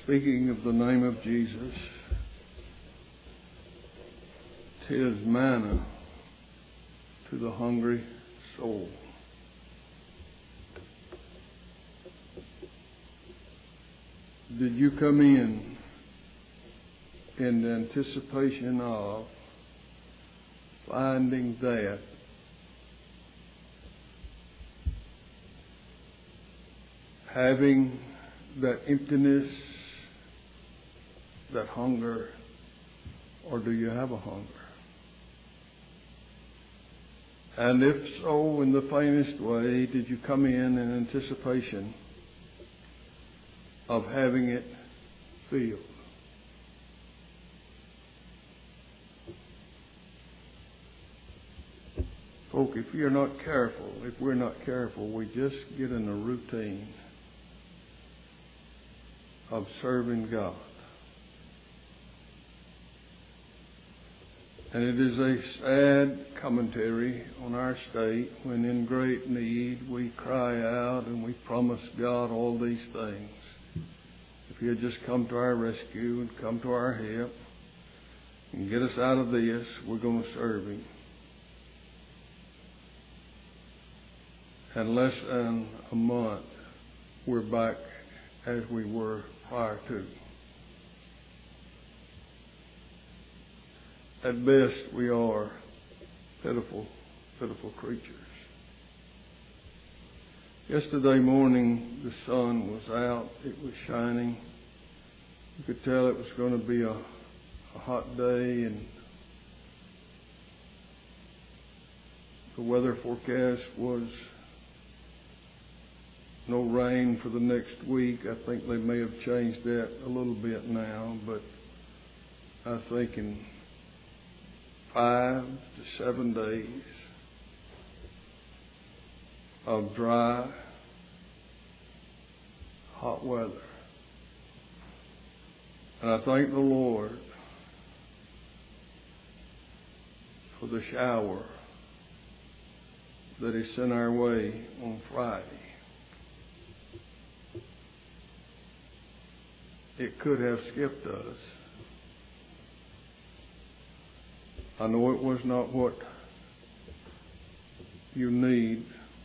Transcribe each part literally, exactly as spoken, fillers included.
speaking of the name of Jesus, 'tis manna to the hungry soul. Did you come in in anticipation of finding that having that emptiness, that hunger, or do you have a hunger? And if so, in the faintest way, did you come in in anticipation of having it filled? Folk, if you're not careful, if we're not careful, we just get in a routine of serving God. And it is a sad commentary on our state when in great need we cry out and we promise God all these things. If He'll just come to our rescue and come to our help and get us out of this, we're going to serve Him. And less than a month, we're back as we were prior to. At best, we are pitiful, pitiful creatures. Yesterday morning, the sun was out. It was shining. You could tell it was going to be a, a hot day, and the weather forecast was no rain for the next week. I think they may have changed that a little bit now, but I think in five to seven days of dry, hot weather. And I thank the Lord for the shower that He sent our way on Friday. It could have skipped us. I know it was not what you need,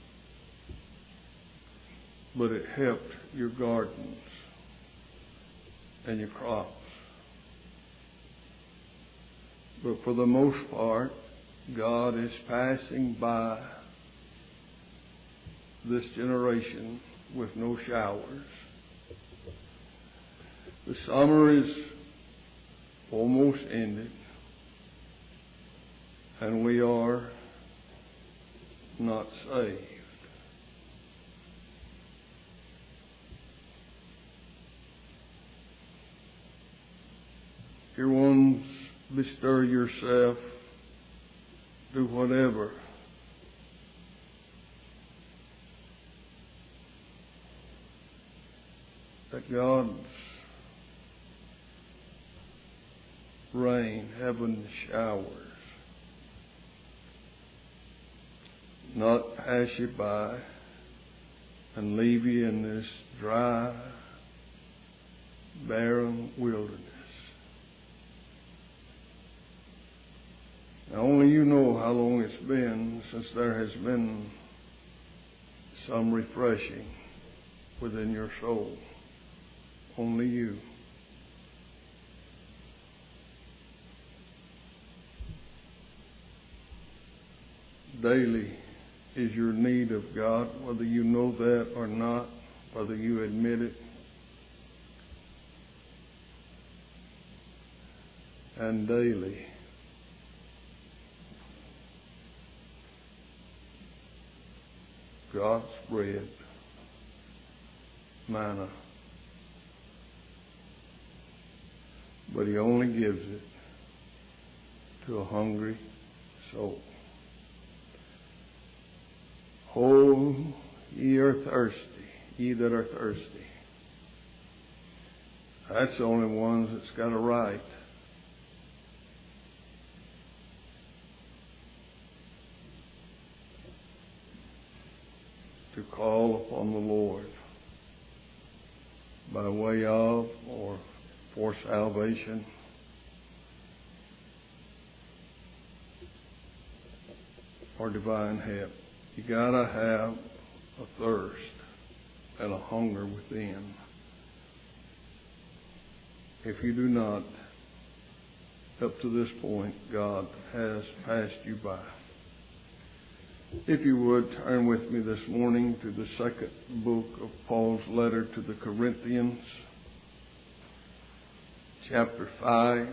but it helped your gardens and your crops. But for the most part, God is passing by this generation with no showers. The summer is almost ended, and we are not saved. Dear ones, bestir yourself, do whatever. That God's rain, heaven's showers, not pass you by and leave you in this dry, barren wilderness. Now, only you know how long it's been since there has been some refreshing within your soul. Only you. Daily is your need of God, whether you know that or not, whether you admit it. And daily God's bread, manna, but He only gives it to a hungry soul. Oh, ye are thirsty, ye that are thirsty. That's the only ones that's got a right to call upon the Lord by way of or for salvation. Or divine help. You gotta have a thirst and a hunger within. If you do not, up to this point, God has passed you by. If you would, turn with me this morning to the second book of Paul's letter to the Corinthians, chapter five.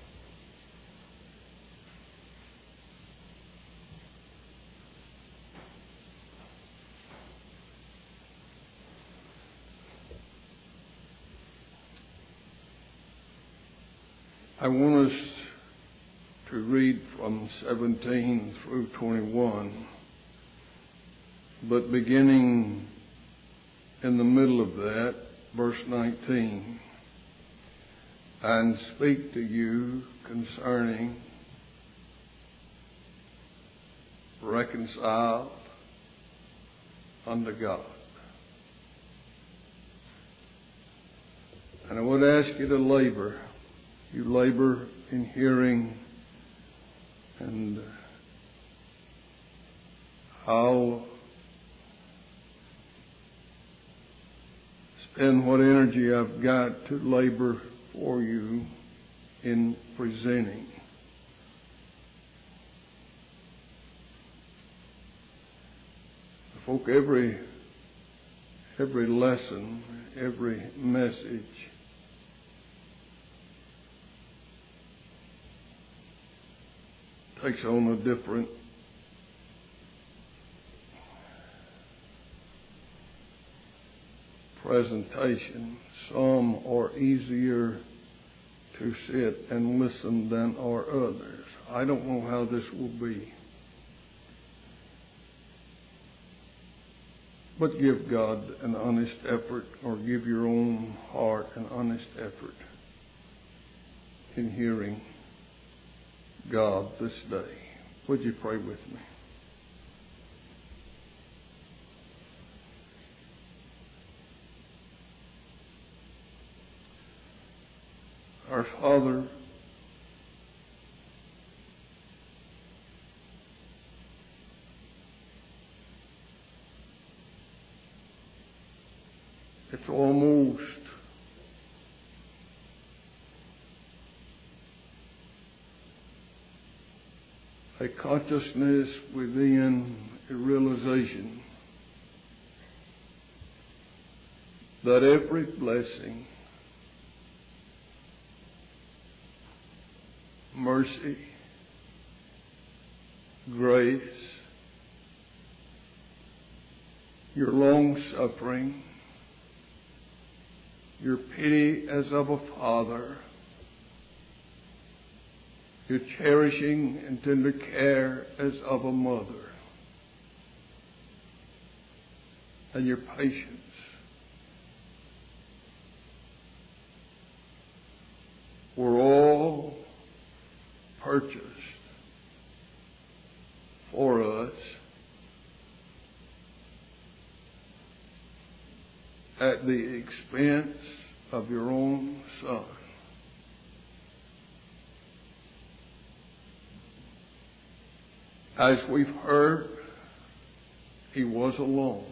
I want us to read from seventeen through twenty-one, but beginning in the middle of that, verse nineteen, and speak to you concerning reconciled unto God. And I would ask you to labor. You labor in hearing, and I'll spend what energy I've got to labor for you in presenting. Folk, every every lesson, every message takes on a different presentation. Some are easier to sit and listen than are others. I don't know how this will be. But give God an honest effort, or give your own heart an honest effort in hearing God this day. Would you pray with me? Our Father, it's almost a consciousness within a realization that every blessing, mercy, grace, your long suffering, your pity as of a father, your cherishing and tender care as of a mother, and your patience were all purchased for us at the expense of your own Son. As we've heard, he was alone.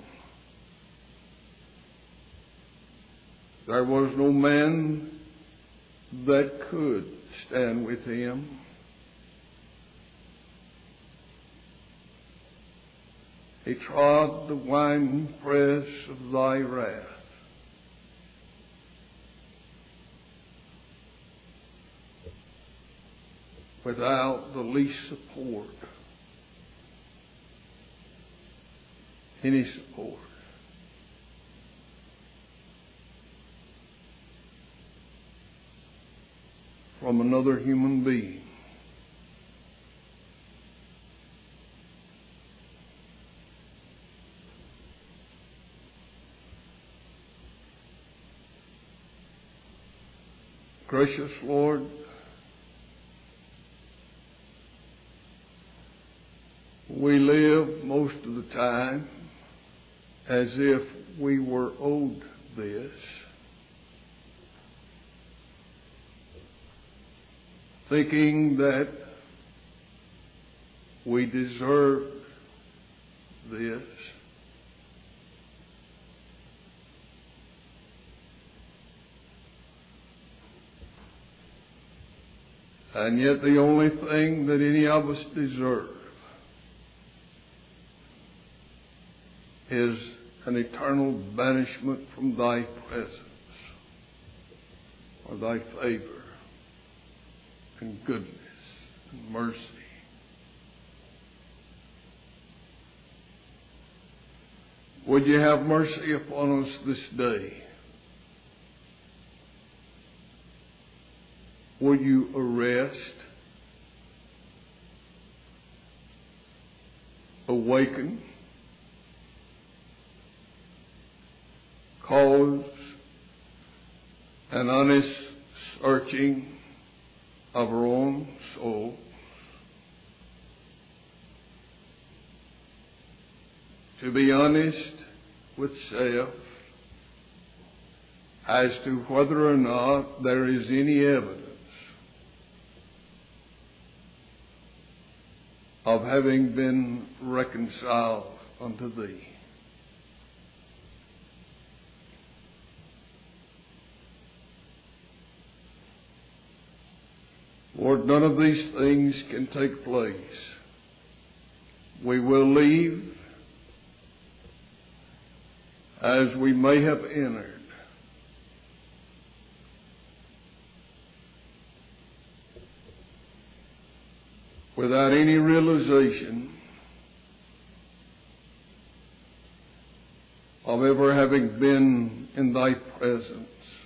There was no man that could stand with him. He trod the winepress of thy wrath. Without the least support, any support. From another human being. Gracious Lord, we live most of the time as if we were owed this. thinking that we deserve this. And yet the only thing that any of us deserve is an eternal banishment from thy presence, or thy favor and goodness and mercy. Would you have mercy upon us this day? Will you arrest, awaken, cause an honest searching of our own souls? To be honest with self as to whether or not there is any evidence of having been reconciled unto thee. Lord, none of these things can take place. We will leave as we may have entered. Without any realization of ever having been in thy presence.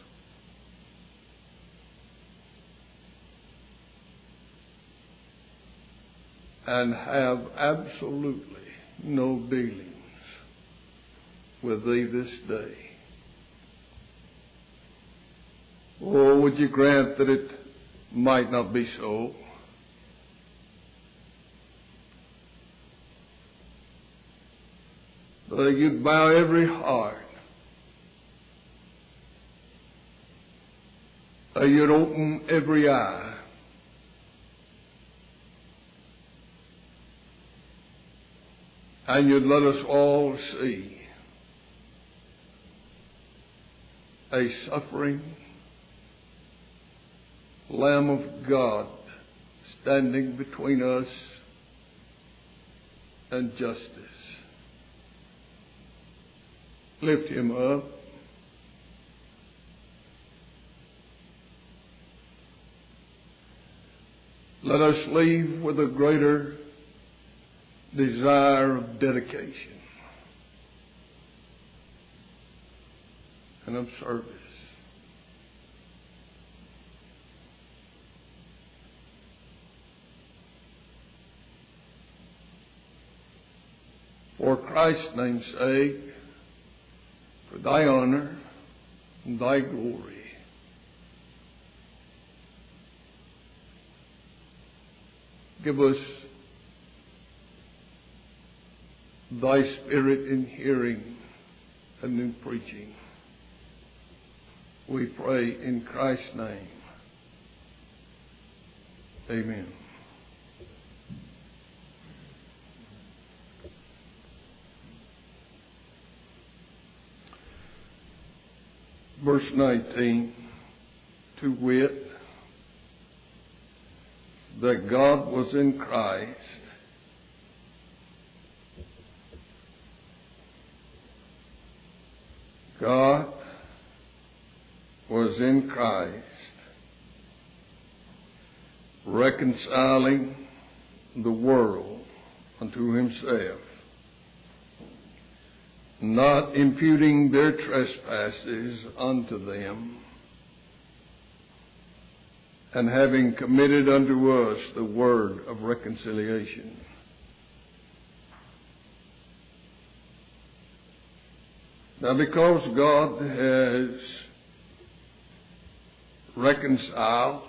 And have absolutely no dealings with thee this day. Oh, would you grant that it might not be so? That you'd bow every heart. That you'd open every eye. And you'd let us all see a suffering Lamb of God standing between us and justice. Lift him up. Let us leave with a greater desire of dedication and of service. For Christ's name's sake, for thy honor and thy glory. Give us thy Spirit in hearing and in preaching. We pray in Christ's name. Amen. Verse nineteen, to wit, that God was in Christ, God was in Christ, reconciling the world unto himself, not imputing their trespasses unto them, and having committed unto us the word of reconciliation. Now, because God has reconciled,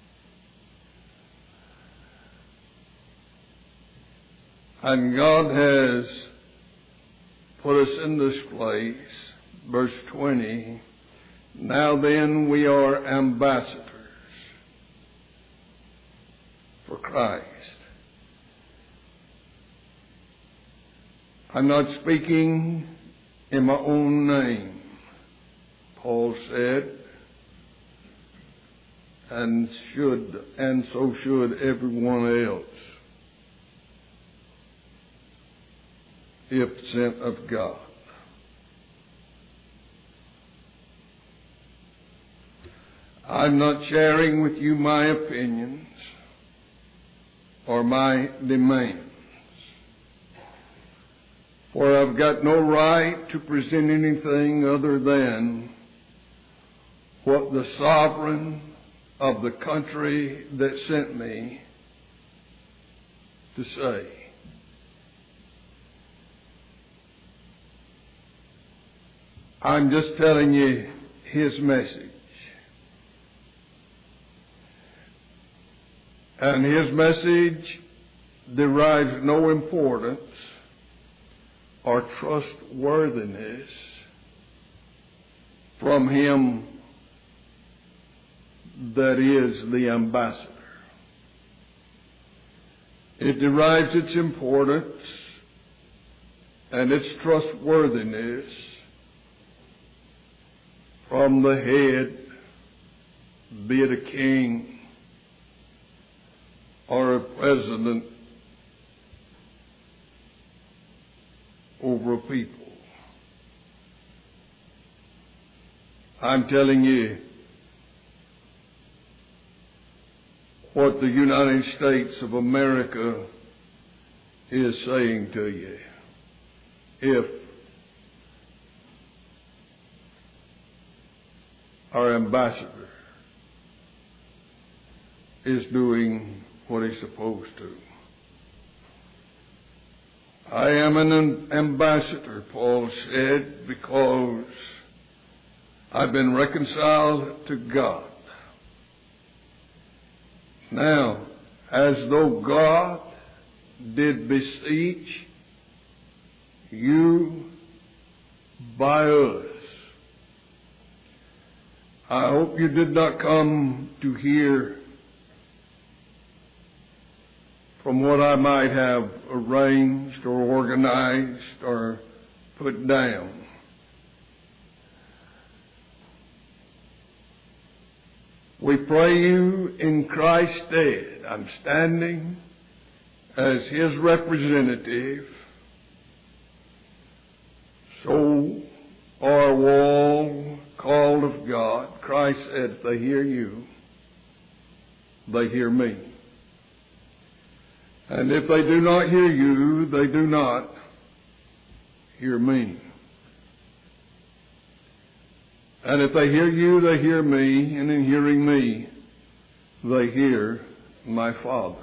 and God has put us in this place, verse twenty, now then we are ambassadors for Christ. I'm not speaking in my own name, Paul said, and should, and so should everyone else, if sent of God. I'm not sharing with you my opinions or my demands, for I've got no right to present anything other than what the sovereign of the country that sent me to say. I'm just telling you his message. And his message derives no importance or trustworthiness from him that is the ambassador. It derives its importance and its trustworthiness from the head, be it a king or a president over a people. I'm telling you what the United States of America is saying to you. If our ambassador is doing what he's supposed to. I am an ambassador, Paul said, because I've been reconciled to God. Now, as though God did beseech you by us, I hope you did not come to hear from what I might have arranged or organized or put down. We pray you in Christ's stead. I'm standing as his representative. So are we all called of God. Christ said, if they hear you, they hear me. And if they do not hear you, they do not hear me. And if they hear you, they hear me, and in hearing me, they hear my Father.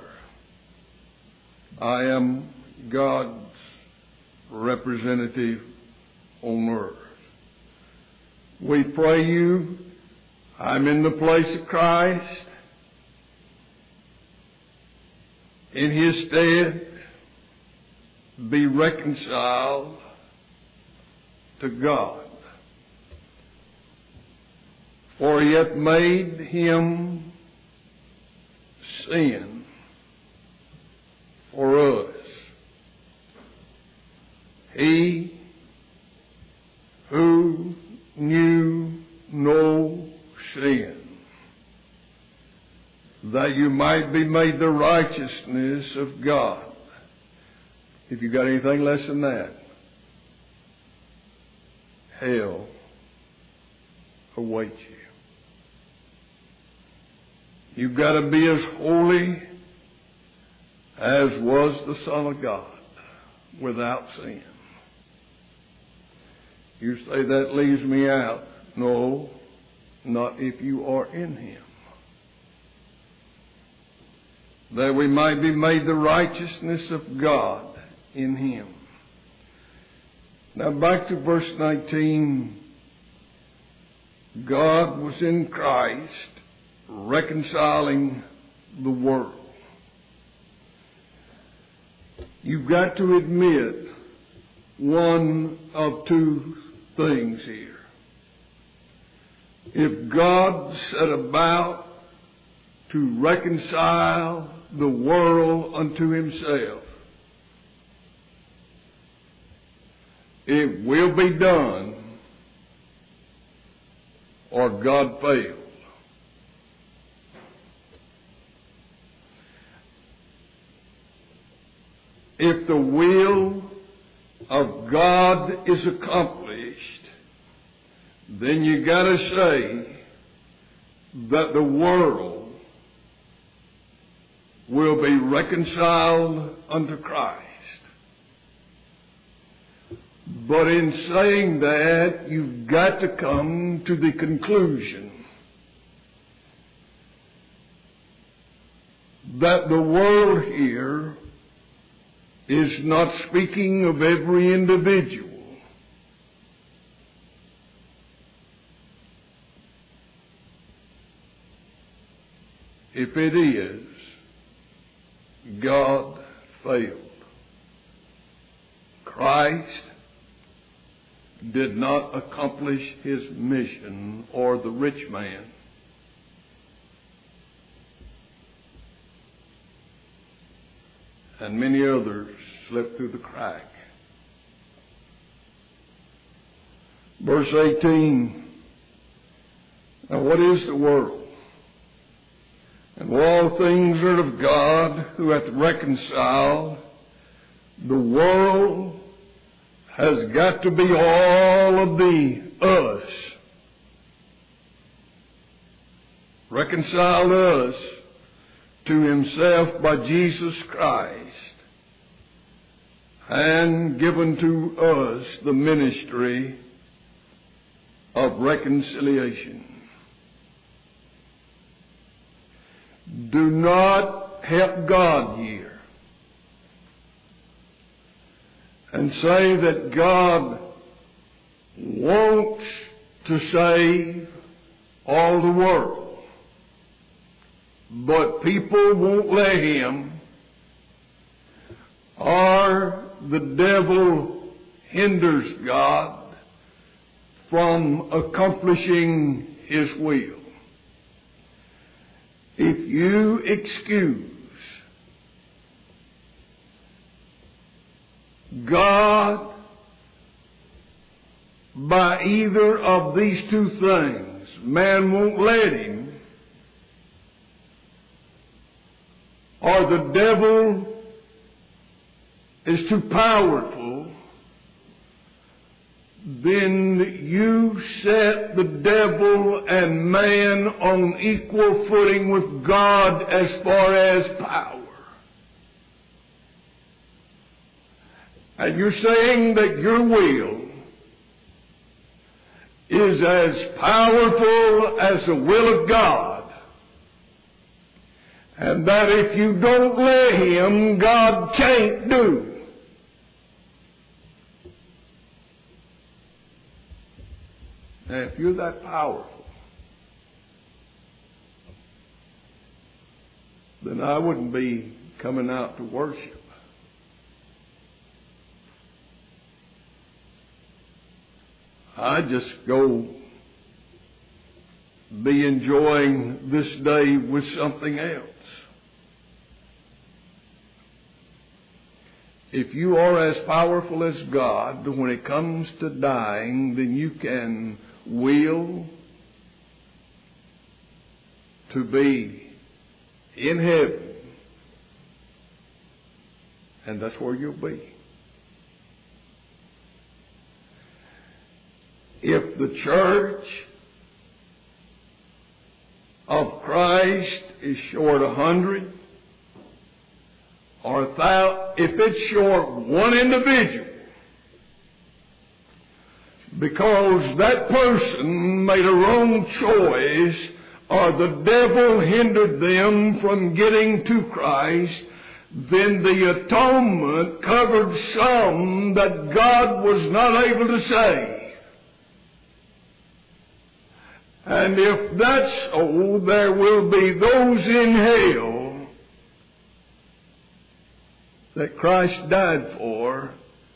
I am God's representative on earth. We pray you, I'm in the place of Christ. In his stead, be reconciled to God. For he hath made him sin for us. He who knew no sin, that you might be made the righteousness of God. If you got anything less than that, hell awaits you. You've got to be as holy as was the Son of God, without sin. You say that leaves me out. No, not if you are in him. That we might be made the righteousness of God in him. Now back to verse nineteen. God was in Christ reconciling the world. You've got to admit one of two things here. If God set about to reconcile the world unto himself. It will be done, or God failed. If the will of God is accomplished, then you got to say that the world will be reconciled unto Christ. But in saying that, you've got to come to the conclusion that the world here is not speaking of every individual. If it is, God failed. Christ did not accomplish his mission, or the rich man. And many others slipped through the crack. Verse eighteen. Now what is the world? And all things are of God, who hath reconciled. The world has got to be all of the us. Reconciled us to himself by Jesus Christ, and given to us the ministry of reconciliation. Do not help God here and say that God wants to save all the world, but people won't let him, or the devil hinders God from accomplishing his will. If you excuse God by either of these two things, man won't let him, or the devil is too powerful, then you set the devil and man on equal footing with God as far as power. And you're saying that your will is as powerful as the will of God, and that if you don't let him, God can't do. Now, if you're that powerful, then I wouldn't be coming out to worship. I'd just go be enjoying this day with something else. If you are as powerful as God when it comes to dying, then you can will to be in heaven, and that's where you'll be. If the church of Christ is short a hundred, or a thousand, if it's short one individual, because that person made a wrong choice, or the devil hindered them from getting to Christ, then the atonement covered some that God was not able to save. And if that's so, there will be those in hell that Christ died for,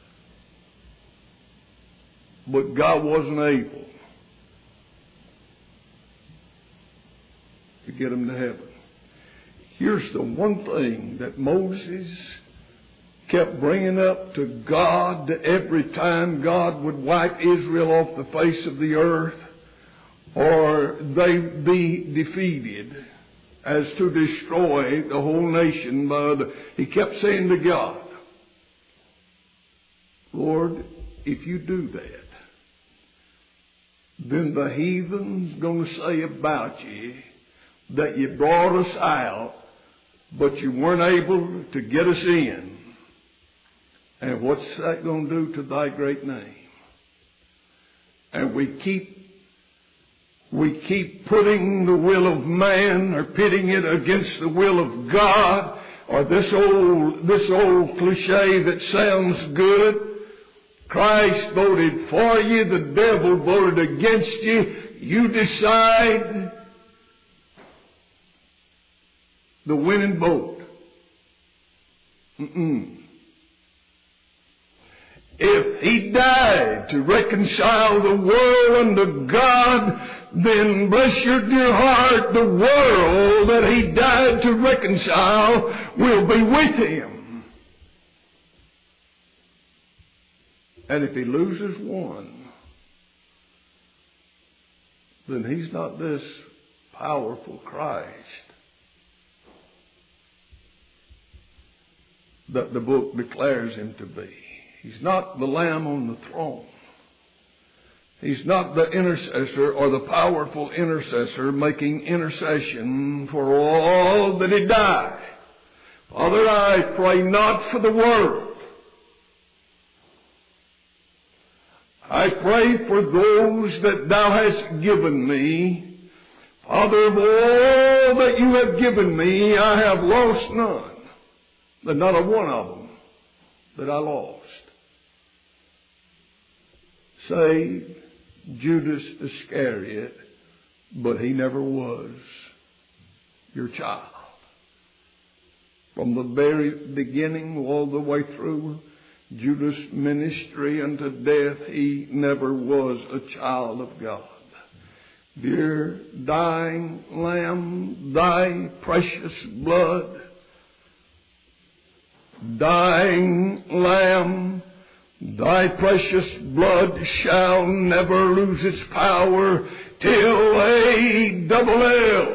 but God wasn't able to get them to heaven. Here's the one thing that Moses kept bringing up to God every time God would wipe Israel off the face of the earth, or they be defeated as to destroy the whole nation. But he kept saying to God, Lord, if you do that, then the heathen's going to say about you that you brought us out, but you weren't able to get us in. And what's that going to do to thy great name? And we keep we keep putting the will of man or pitting it against the will of God, or this old this old cliche that sounds good. Christ voted for you, the devil voted against you. You decide the winning vote. Mm-mm. If he died to reconcile the world unto God, then bless your dear heart, the world that he died to reconcile will be with him. And if he loses one, then he's not this powerful Christ that the book declares him to be. He's not the Lamb on the throne. He's not the intercessor or the powerful intercessor making intercession for all that he died. Father, I pray not for the world. I pray for those that thou hast given me. Father, of all that you have given me, I have lost none. But not a one of them that I lost. Save Judas Iscariot, but he never was your child. From the very beginning all the way through Judas' ministry unto death, he never was a child of God. Dear dying Lamb, thy precious blood, dying Lamb, thy precious blood shall never lose its power till a double L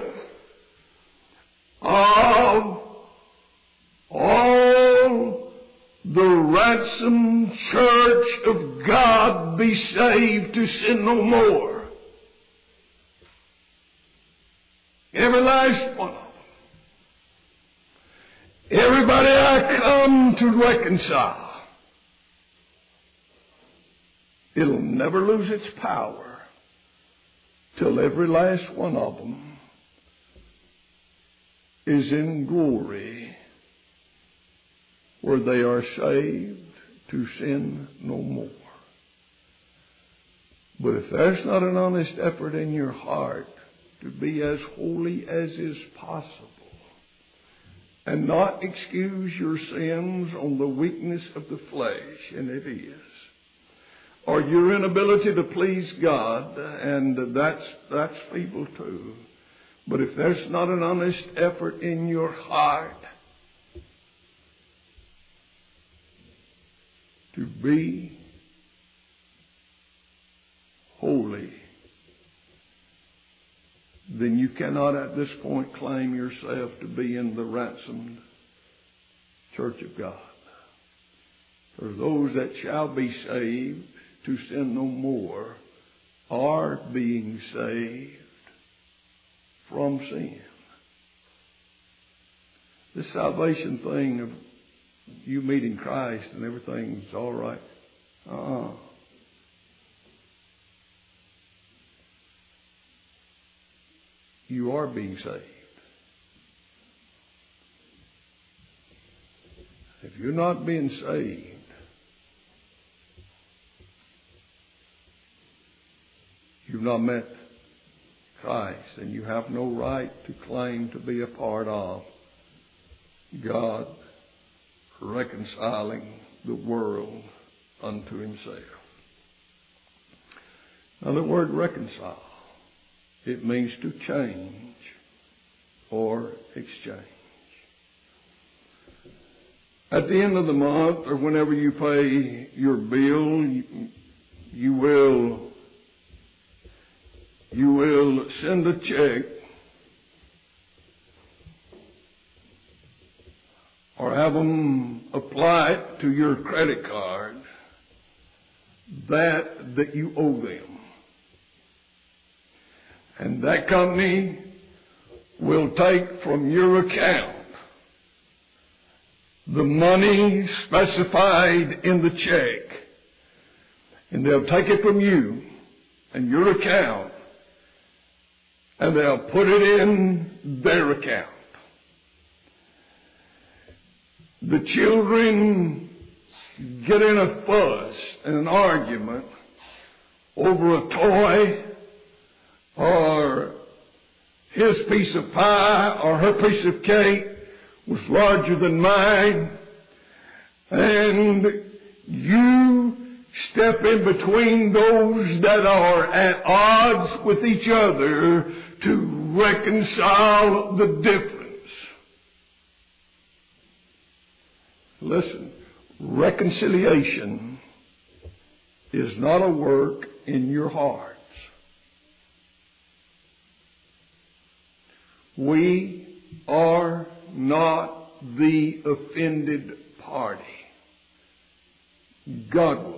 of all the ransomed church of God be saved to sin no more. Every last one of them. Everybody I come to reconcile. It'll never lose its power till every last one of them is in glory, where they are saved to sin no more. But if there's not an honest effort in your heart to be as holy as is possible, and not excuse your sins on the weakness of the flesh, and it is, or your inability to please God, and that's that's feeble too. But if there's not an honest effort in your heart to be holy, then you cannot at this point claim yourself to be in the ransomed church of God. For those that shall be saved to sin no more are being saved from sin. This salvation thing of you meeting Christ and everything's all right. Uh-uh. You are being saved. If you're not being saved, you've not met Christ, and you have no right to claim to be a part of God reconciling the world unto himself. Now the word reconcile, it means to change or exchange. At the end of the month, or whenever you pay your bill, you, you will you will send a check or have them apply it to your credit card that that you owe them. And that company will take from your account the money specified in the check, and they'll take it from you and your account, and they'll put it in their account. The children get in a fuss and an argument over a toy, or his piece of pie or her piece of cake was larger than mine, and you step in between those that are at odds with each other to reconcile the difference. Listen, reconciliation is not a work in your hearts. We are not the offended party. God was.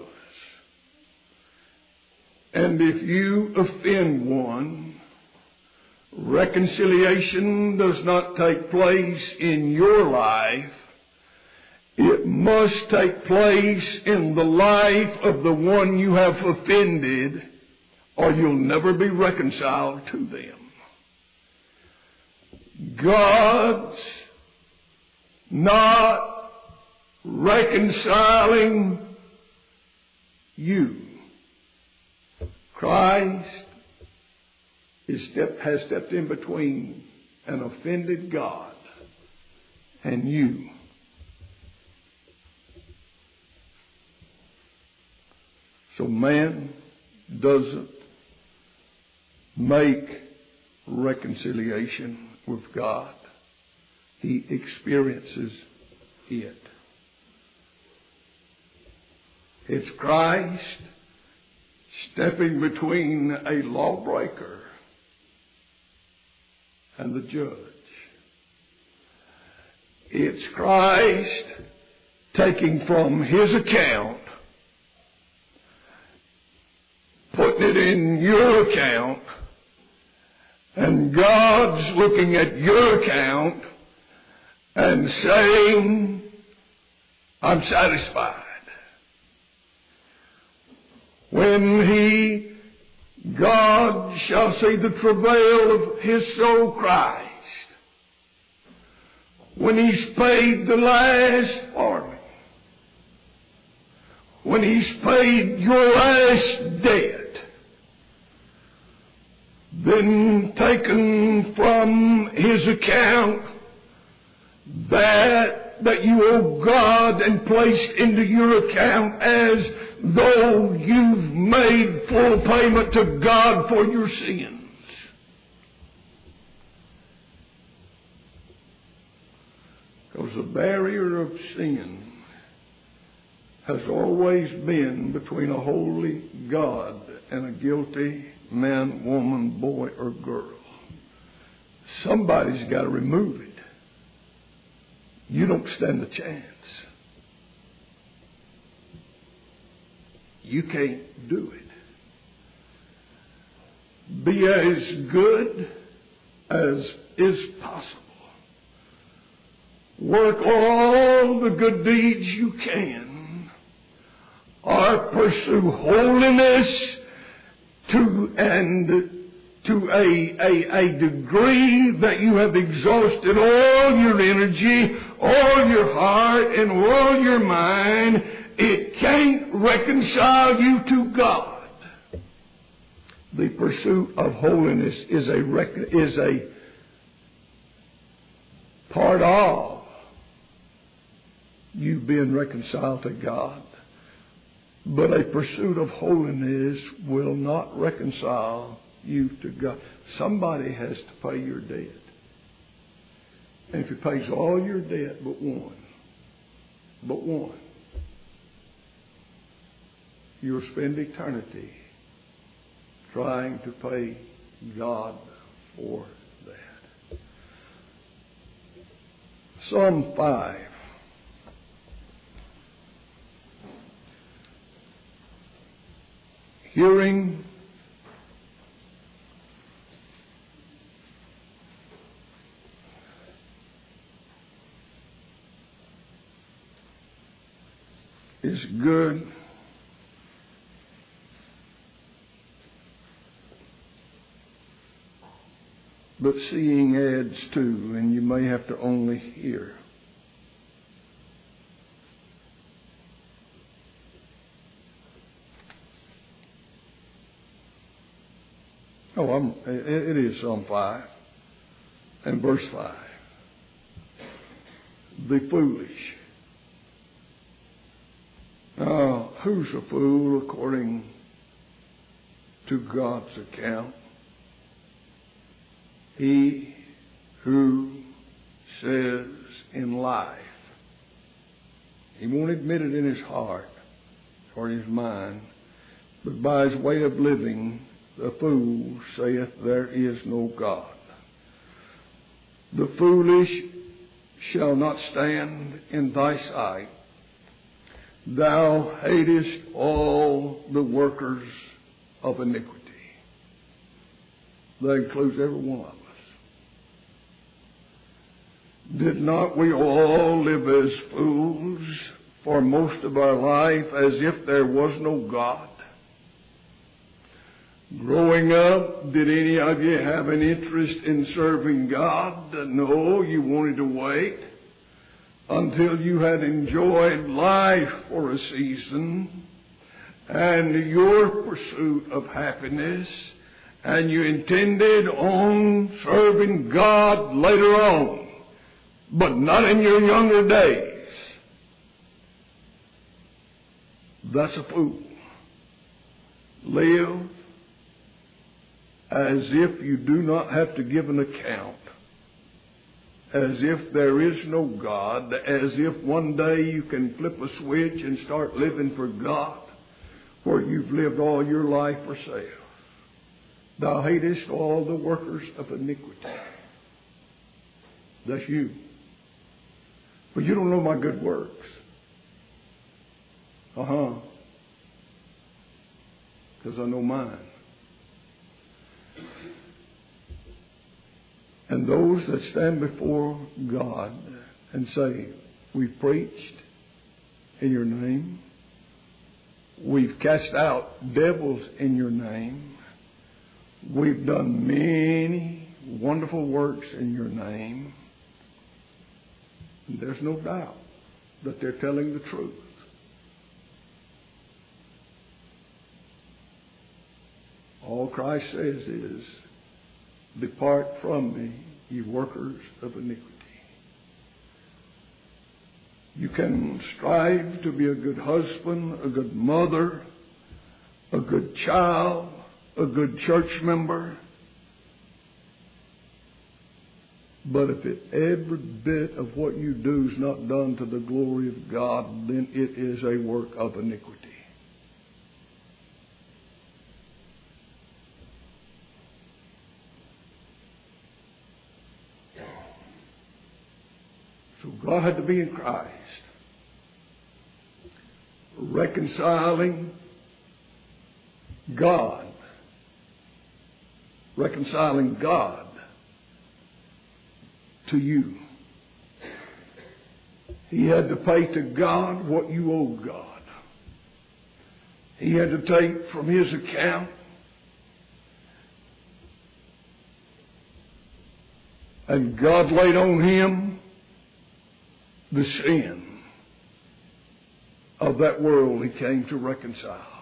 And if you offend one, reconciliation does not take place in your life. It must take place in the life of the one you have offended, or you'll never be reconciled to them. God's not reconciling you. Christ is step, has stepped in between an offended God and you. So man doesn't make reconciliation with God. He experiences it. It's Christ stepping between a lawbreaker and the judge. It's Christ taking from his account, putting it in your account, and God's looking at your account and saying, I'm satisfied. When he, God shall see the travail of his soul, Christ, when he's paid the last for me, when he's paid your last debt, then taken from his account that that you owe God and placed into your account as though you've made full payment to God for your sins. Because the barrier of sin has always been between a holy God and a guilty man, woman, boy, or girl. Somebody's got to remove it. You don't stand a chance. You can't do it. Be as good as is possible. Work all the good deeds you can, or pursue holiness to and to a, a, a degree that you have exhausted all your energy, all your heart, and all your mind. It can't reconcile you to God. The pursuit of holiness is a rec- is a part of you being reconciled to God. But a pursuit of holiness will not reconcile you to God. Somebody has to pay your debt. And if he pays all your debt but one, but one. You'll spend eternity trying to pay God for that. Psalm five. Hearing is good. But seeing adds too, and you may have to only hear. Oh, I'm, it is Psalm five and verse five. The foolish. Now, who's a fool according to God's account? He who says in life, he won't admit it in his heart or his mind, but by his way of living, the fool saith there is no God. The foolish shall not stand in thy sight. Thou hatest all the workers of iniquity. That includes every one of us. Did not we all live as fools for most of our life as if there was no God? Growing up, did any of you have an interest in serving God? No, you wanted to wait until you had enjoyed life for a season and your pursuit of happiness, and you intended on serving God later on, but not in your younger days. That's a fool. Live as if you do not have to give an account, as if there is no God, as if one day you can flip a switch and start living for God, where you've lived all your life for self. Thou hatest all the workers of iniquity. That's you. But you don't know my good works. Uh-huh. Because I know mine. And those that stand before God and say, we've preached in your name, we've cast out devils in your name, we've done many wonderful works in your name, and there's no doubt that they're telling the truth. All Christ says is, depart from me, ye workers of iniquity. You can strive to be a good husband, a good mother, a good child, a good church member. But if it, every bit of what you do is not done to the glory of God, then it is a work of iniquity. So God had to be in Christ, reconciling God, reconciling God to you. He had to pay to God what you owe God. He had to take from His account and God laid on Him the sin of that world He came to reconcile.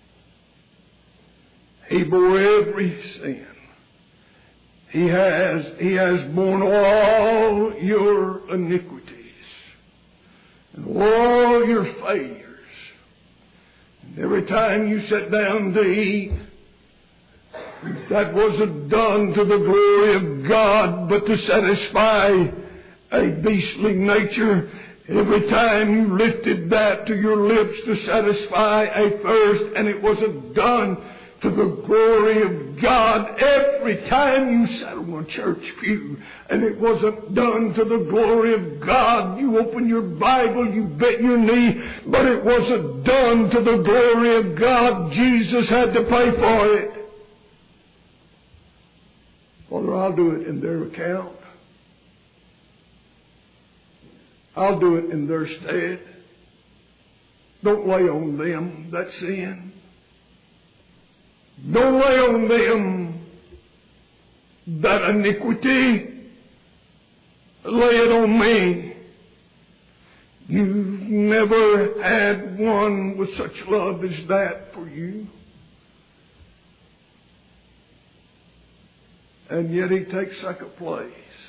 He bore every sin. He has, he has borne all your iniquities and all your failures. And every time you sat down to eat, that wasn't done to the glory of God, but to satisfy a beastly nature Every time you lifted that to your lips to satisfy a thirst, and it wasn't done to the glory of God. Every time you sat on a church pew and it wasn't done to the glory of God, you opened your Bible, you bent your knee, but it wasn't done to the glory of God. Jesus had to pay for it. Father, I'll do it in their account. I'll do it in their stead. Don't lay on them that sin. Don't lay on them that iniquity. Lay it on me. You've never had one with such love as that for you. And yet he takes second place.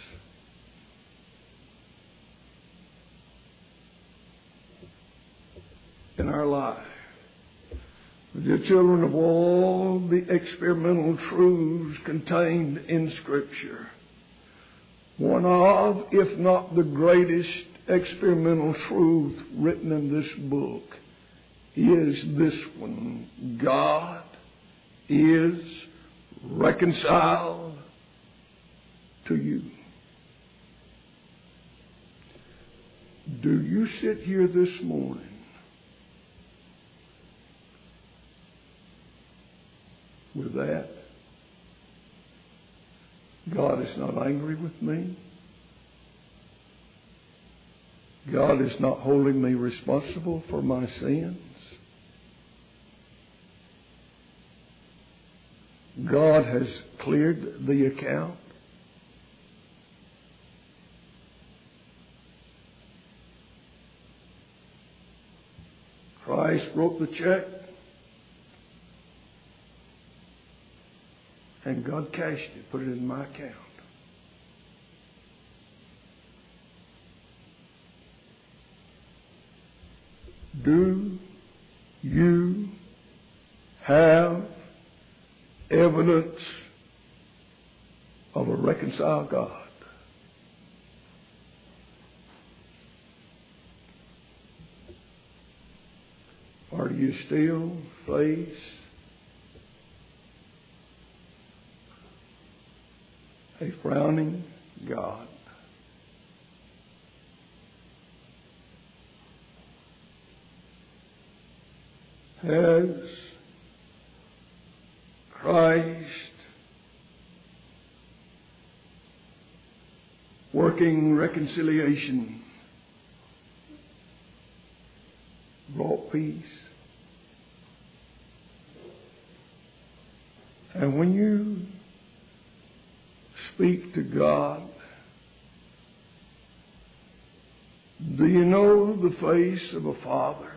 In our life. Dear children, of all the experimental truths contained in Scripture, one of, if not the greatest experimental truth written in this book is this one. God is reconciled to you. Do you sit here this morning with that? God is not angry with me. God is not holding me responsible for my sins. God has cleared the account. Christ wrote the check. And God cashed it, put it in my account. Do you have evidence of a reconciled God? Or do you still face a frowning God? Has Christ working reconciliation brought peace? And when you speak to God, do you know the face of a father?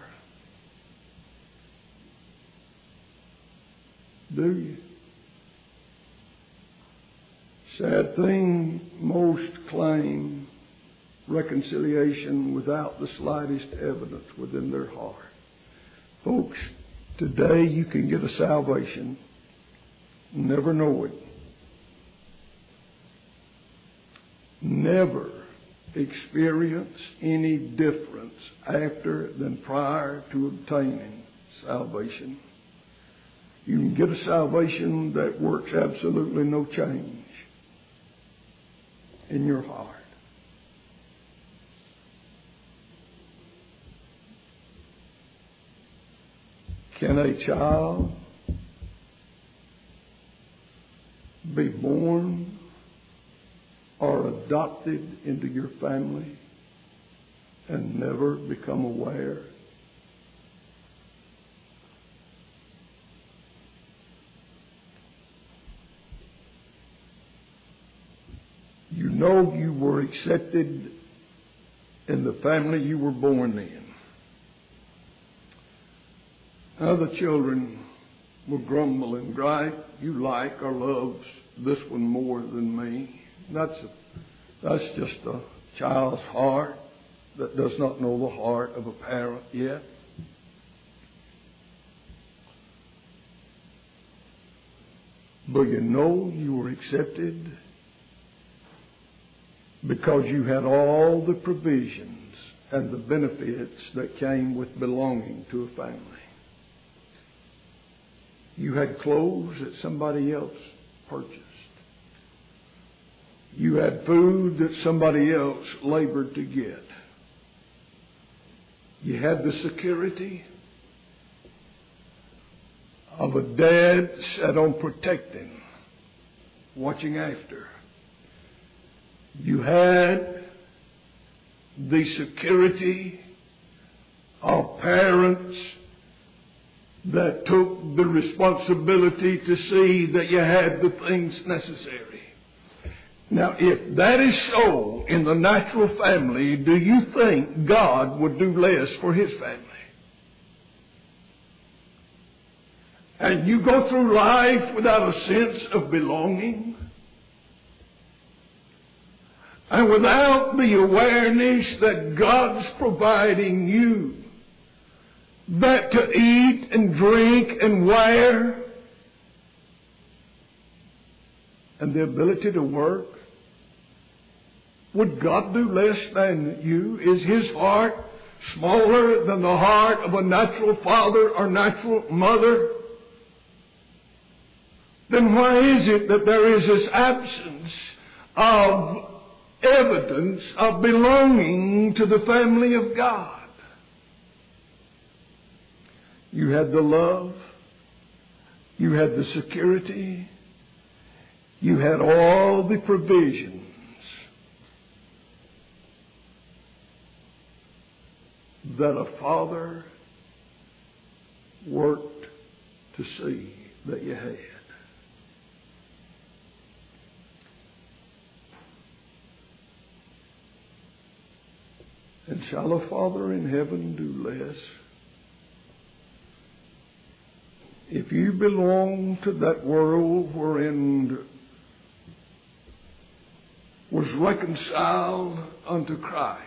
Do you? Sad thing, most claim reconciliation without the slightest evidence within their heart. Folks, today you can get a salvation, never know it, never experience any difference after than prior to obtaining salvation. You can get a salvation that works absolutely no change in your heart. Can a child be born or adopted into your family and never become aware? You know you were accepted in the family you were born in. Other children will grumble and gripe. You like or love this one more than me. That's a, that's just a child's heart that does not know the heart of a parent yet. But you know you were accepted because you had all the provisions and the benefits that came with belonging to a family. You had clothes that somebody else purchased. You had food that somebody else labored to get. You had the security of a dad set on protecting, watching after. You had the security of parents that took the responsibility to see that you had the things necessary. Now, if that is so in the natural family, do you think God would do less for His family? And you go through life without a sense of belonging, and without the awareness that God's providing you that to eat and drink and wear, and the ability to work, would God do less than you? Is His heart smaller than the heart of a natural father or natural mother? Then why is it that there is this absence of evidence of belonging to the family of God? You had the love, you had the security, you had all the provisions that a father worked to see that you had. And shall a Father in heaven do less? If you belong to that world wherein was reconciled unto Christ,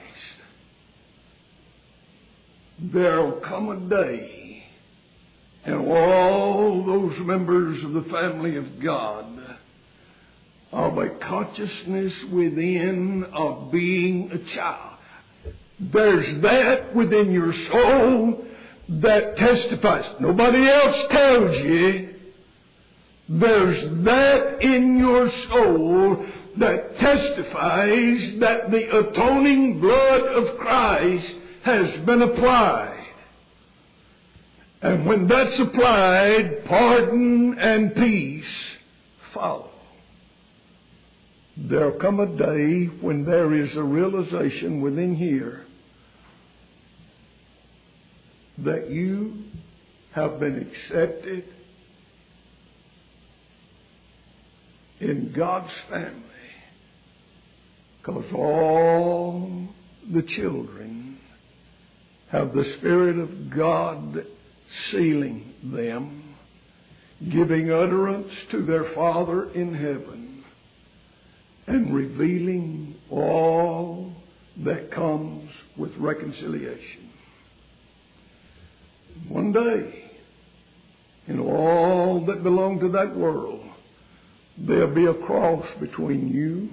there'll come a day, and all those members of the family of God of a consciousness within of being a child. There's that within your soul that testifies. Nobody else tells you. There's that in your soul that testifies that the atoning blood of Christ has been applied. And when that's applied, pardon and peace follow. There'll come a day when there is a realization within here that you have been accepted in God's family, because all the children have the Spirit of God sealing them, giving utterance to their Father in heaven, and revealing all that comes with reconciliation. One day, in all that belong to that world, there'll be a cross between you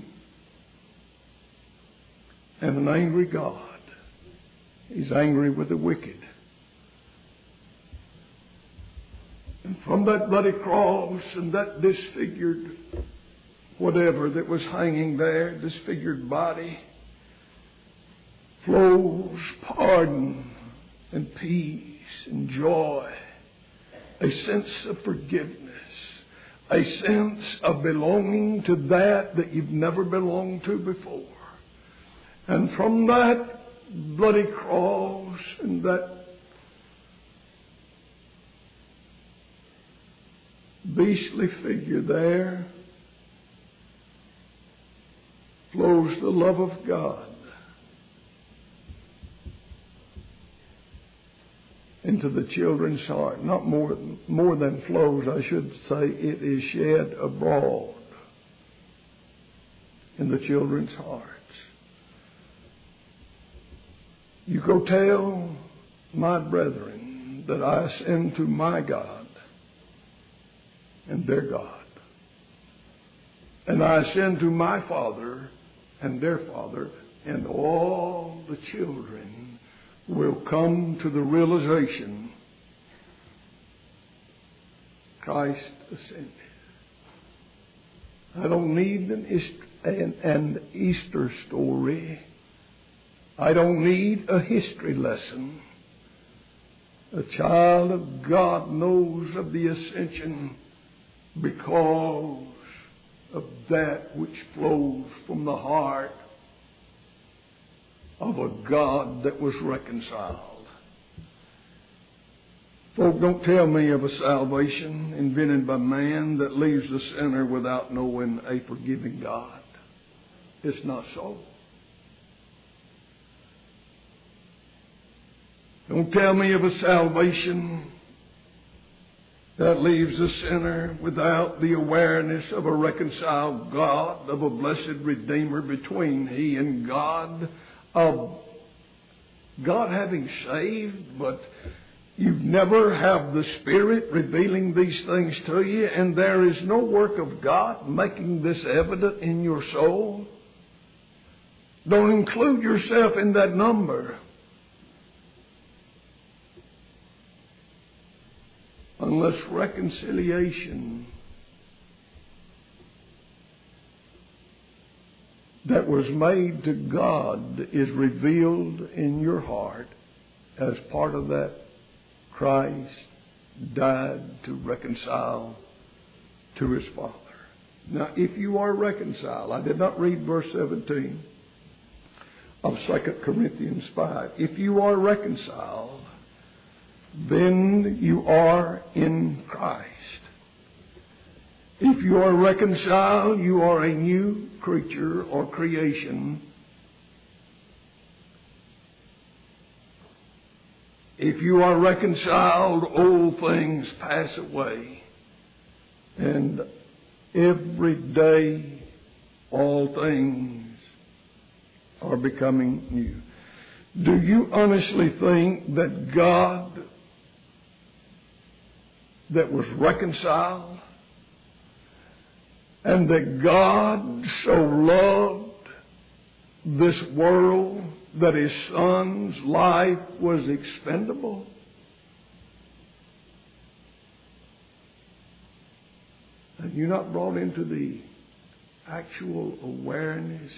and an angry God. He's angry with the wicked. And from that bloody cross and that disfigured whatever that was hanging there, disfigured body, flows pardon and peace and joy, a sense of forgiveness, a sense of belonging to that that you've never belonged to before. And from that bloody cross and that beastly figure there flows the love of God into the children's heart. Not more, more than flows, I should say, it is shed abroad in the children's hearts. You go tell my brethren that I ascend to my God and their God. And I ascend to my Father and their Father. and all the children will come to the realization Christ ascended. I don't need an Easter, an, an Easter story. I don't need a history lesson. A child of God knows of the ascension because of that which flows from the heart of a God that was reconciled. Folk, don't tell me of a salvation invented by man that leaves the sinner without knowing a forgiving God. It's not so. Don't tell me of a salvation that leaves the sinner without the awareness of a reconciled God, of a blessed Redeemer between he and God, of God having saved, but you've never have the Spirit revealing these things to you, and there is no work of God making this evident in your soul. Don't include yourself in that number. Unless reconciliation that was made to God is revealed in your heart as part of that Christ died to reconcile to his Father. Now, if you are reconciled, I did not read verse seventeen of Second Corinthians five. If you are reconciled, then you are in Christ. If you are reconciled, you are a new creature or creation. If you are reconciled, old things pass away, and every day all things are becoming new. Do you honestly think that God that was reconciled, and that God so loved this world that his Son's life was expendable? And you're not brought into the actual awareness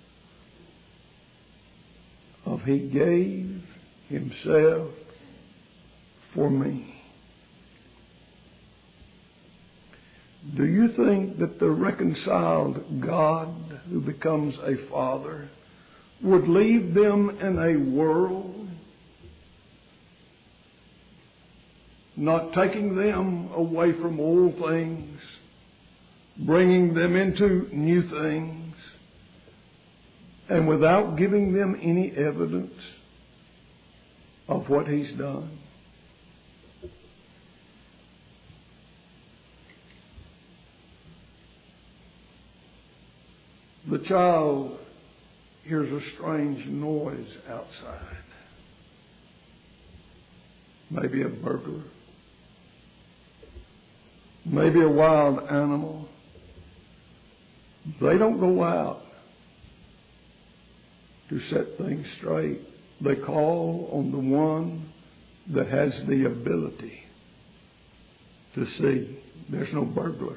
of he gave himself for me. Do you think that the reconciled God who becomes a father would leave them in a world, not taking them away from old things, bringing them into new things, and without giving them any evidence of what he's done? The child hears a strange noise outside. Maybe a burglar. Maybe a wild animal. They don't go out to set things straight. They call on the one that has the ability to see. There's no burglar.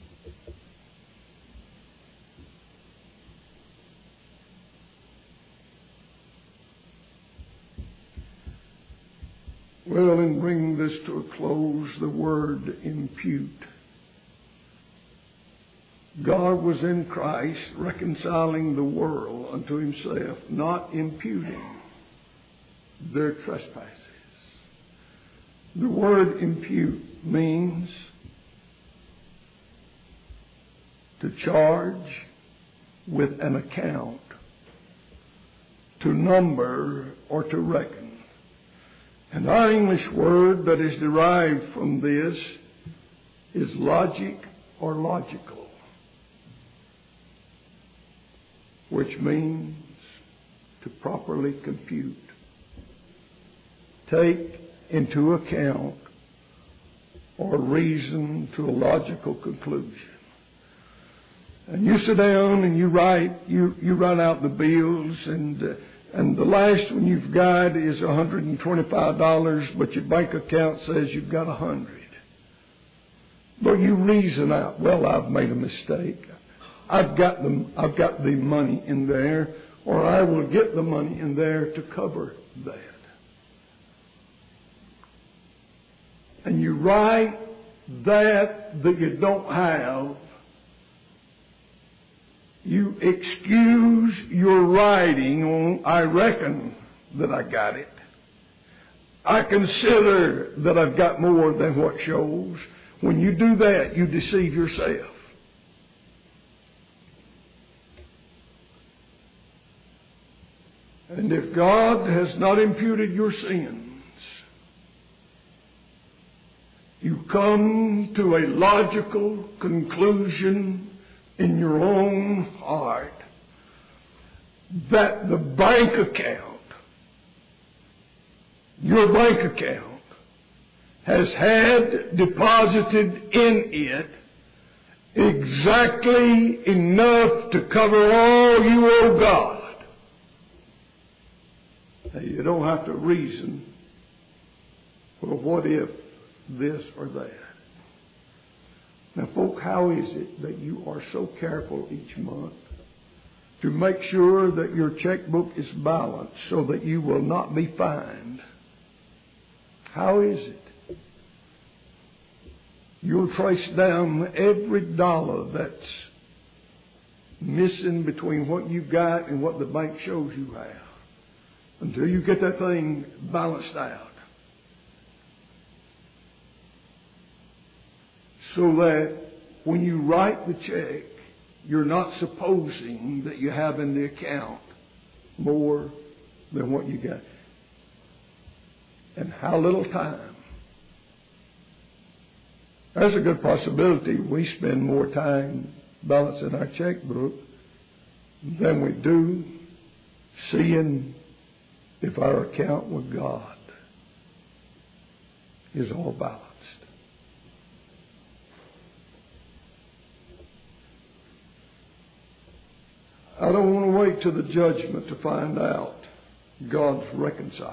Well, in bringing this to a close, the word impute. God was in Christ reconciling the world unto himself, not imputing their trespasses. The word impute means to charge with an account, to number or to reckon. And our English word that is derived from this is logic or logical, which means to properly compute, take into account, or reason to a logical conclusion. And you sit down and you write, you, you write out the bills, and uh, and the last one you've got is one hundred twenty-five dollars, but your bank account says you've got one hundred dollars. But you reason out, well, I've made a mistake. I've got the, I've got the money in there, or I will get the money in there to cover that. And you write that that you don't have. You excuse your writing on, I reckon that I got it. I consider that I've got more than what shows. When you do that, you deceive yourself. And if God has not imputed your sins, you come to a logical conclusion in your own heart that the bank account, your bank account, has had deposited in it exactly enough to cover all you owe God. Now, you don't have to reason, well, what if this or that? Now, folk, how is it that you are so careful each month to make sure that your checkbook is balanced so that you will not be fined? How is it? You'll trace down every dollar that's missing between what you've got and what the bank shows you have until you get that thing balanced out. So that when you write the check, you're not supposing that you have in the account more than what you got. And how little time. There's a good possibility we spend more time balancing our checkbook than we do seeing if our account with God is all balanced. I don't want to wait till the judgment to find out God's reconciled.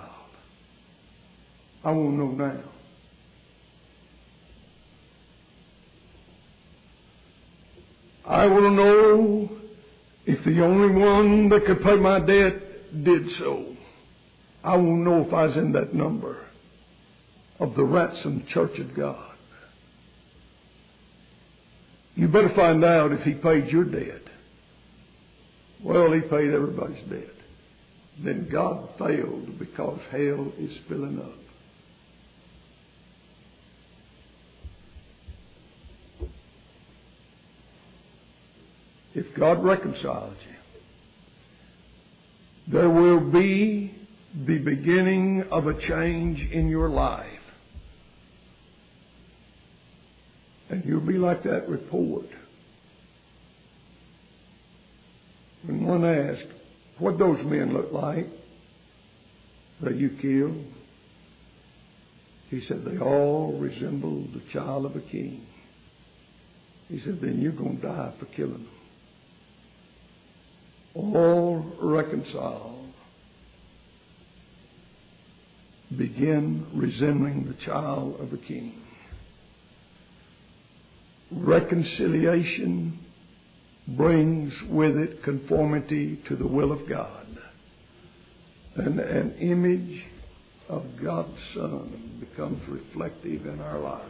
I want to know now. I want to know if the only one that could pay my debt did so. I want to know if I was in that number of the ransomed church of God. You better find out if He paid your debt. Well, He paid everybody's debt. Then God failed because hell is filling up. If God reconciles you, there will be the beginning of a change in your life. And you'll be like that report. When one asked, what those men look like that you killed, he said, they all resemble the child of a king. He said, then you're going to die for killing them. All reconciled begin resembling the child of a king. Reconciliation brings with it conformity to the will of God. And an image of God's Son becomes reflective in our lives.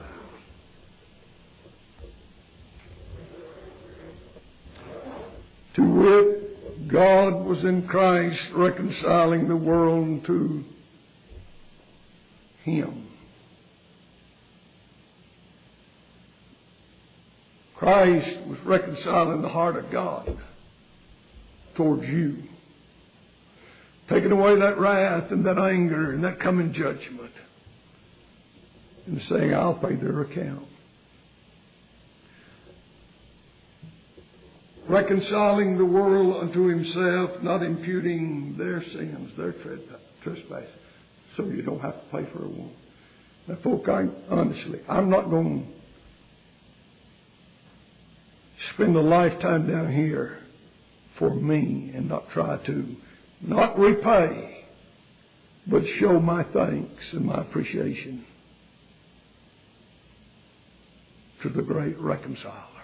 To wit, God was in Christ reconciling the world to Him. Christ was reconciling the heart of God towards you. Taking away that wrath and that anger and that coming judgment. And saying, I'll pay their account. Reconciling the world unto Himself, not imputing their sins, their trespasses, so you don't have to pay for a one. Now, folk, I, honestly, I'm not going to spend a lifetime down here for me and not try to, not repay, but show my thanks and my appreciation to the great reconciler.